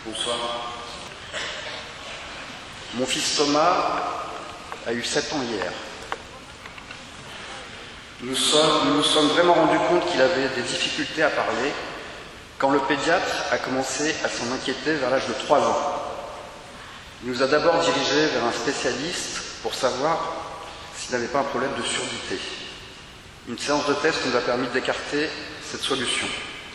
Bonsoir. Mon fils Thomas a eu 7 ans hier. Nous nous sommes vraiment rendus compte qu'il avait des difficultés à parler quand le pédiatre a commencé à s'en inquiéter vers l'âge de 3 ans. Il nous a d'abord dirigés vers un spécialiste pour savoir s'il n'avait pas un problème de surdité. Une séance de test nous a permis d'écarter cette solution.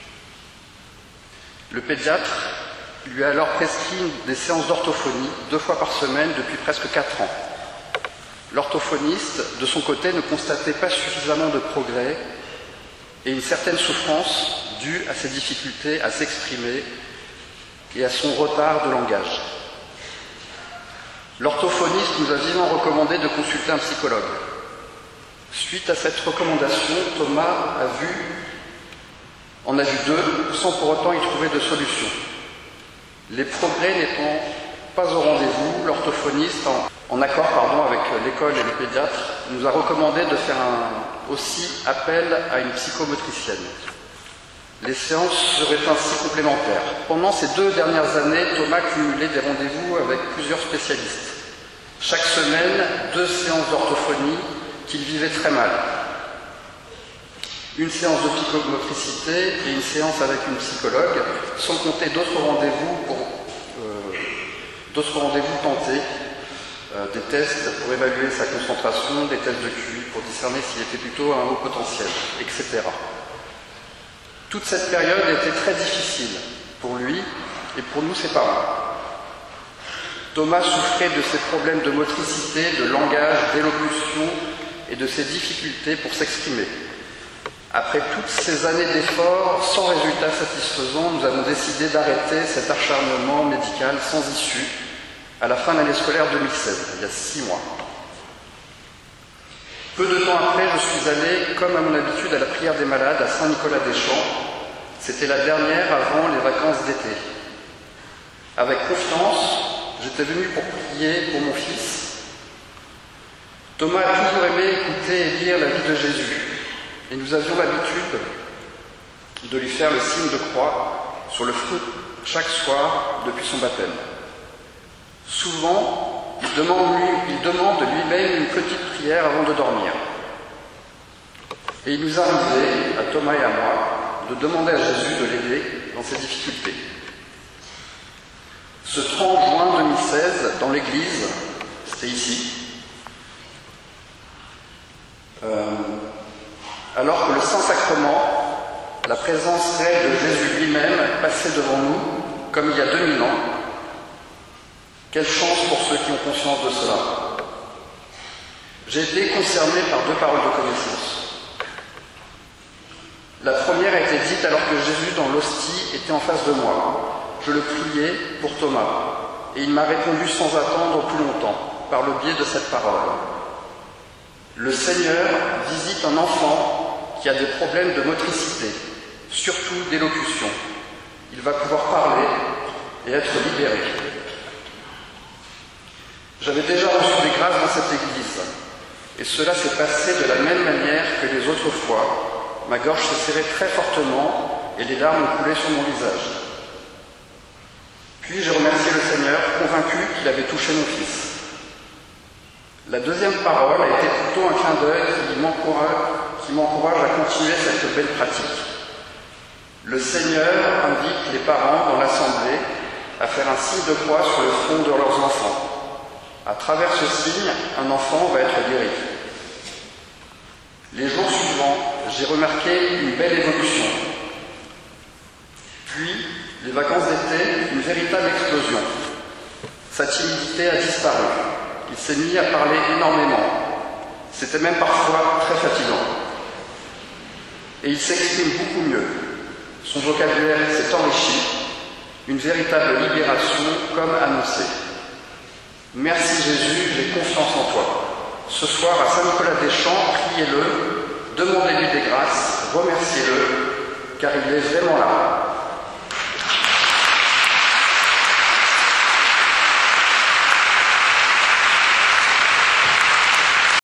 Le pédiatre lui a alors prescrit des séances d'orthophonie 2 fois par semaine depuis presque 4 ans. L'orthophoniste, de son côté, ne constatait pas suffisamment de progrès et une certaine souffrance due à ses difficultés à s'exprimer et à son retard de langage. L'orthophoniste nous a vivement recommandé de consulter un psychologue. Suite à cette recommandation, Thomas en a vu 2, sans pour autant y trouver de solution. Les progrès n'étant pas au rendez-vous, l'orthophoniste, en accord avec l'école et le pédiatre, nous a recommandé de faire aussi appel à une psychomotricienne. Les séances seraient ainsi complémentaires. Pendant ces 2 dernières années, Thomas cumulait des rendez-vous avec plusieurs spécialistes. Chaque semaine, 2 séances d'orthophonie qu'il vivait très mal. Une séance de psychomotricité et une séance avec une psychologue, sans compter d'autres rendez-vous tentés, des tests pour évaluer sa concentration, des tests de QI pour discerner s'il était plutôt un haut potentiel, etc. Toute cette période était très difficile pour lui et pour nous, ses parents. Thomas souffrait de ses problèmes de motricité, de langage, d'élocution et de ses difficultés pour s'exprimer. Après toutes ces années d'efforts, sans résultat satisfaisant, nous avons décidé d'arrêter cet acharnement médical sans issue à la fin de l'année scolaire 2016, il y a 6 mois. Peu de temps après, je suis allé, comme à mon habitude, à la prière des malades à Saint-Nicolas-des-Champs. C'était la dernière avant les vacances d'été. Avec confiance, j'étais venu pour prier pour mon fils. Thomas a toujours aimé écouter et lire la vie de Jésus. Et nous avions l'habitude de lui faire le signe de croix sur le front chaque soir depuis son baptême. Souvent, il demande lui-même une petite prière avant de dormir. Et il nous arrivait, à Thomas et à moi, de demander à Jésus de l'aider dans ses difficultés. Ce 30 juin 2016, dans l'église, c'était ici, alors que le Saint-Sacrement, la présence réelle de Jésus lui-même, passait devant nous, comme il y a 2000 ans. Quelle chance pour ceux qui ont conscience de cela. J'ai été concerné par 2 paroles de connaissance. La première a été dite alors que Jésus, dans l'hostie, était en face de moi. Je le priais pour Thomas, et il m'a répondu sans attendre plus longtemps, par le biais de cette parole. Le Seigneur visite un enfant qui a des problèmes de motricité, surtout d'élocution. Il va pouvoir parler et être libéré. J'avais déjà reçu des grâces dans cette église, et cela s'est passé de la même manière que les autres fois. Ma gorge s'est serrée très fortement et les larmes coulaient sur mon visage. Puis j'ai remercié le Seigneur, convaincu qu'il avait touché mon fils. La deuxième parole a été plutôt un clin d'œil qui m'encourage à continuer cette belle pratique. Le Seigneur invite les parents dans l'assemblée à faire un signe de croix sur le front de leurs enfants. À travers ce signe, un enfant va être guéri. Les jours suivants, j'ai remarqué une belle évolution. Puis, les vacances d'été, une véritable explosion. Sa timidité a disparu. Il s'est mis à parler énormément. C'était même parfois très fatigant. Et il s'exprime beaucoup mieux. Son vocabulaire s'est enrichi. Une véritable libération comme annoncé. Merci Jésus, j'ai confiance en toi. Ce soir à Saint-Nicolas-des-Champs, priez-le, demandez-lui des grâces, remerciez-le, car il est vraiment là.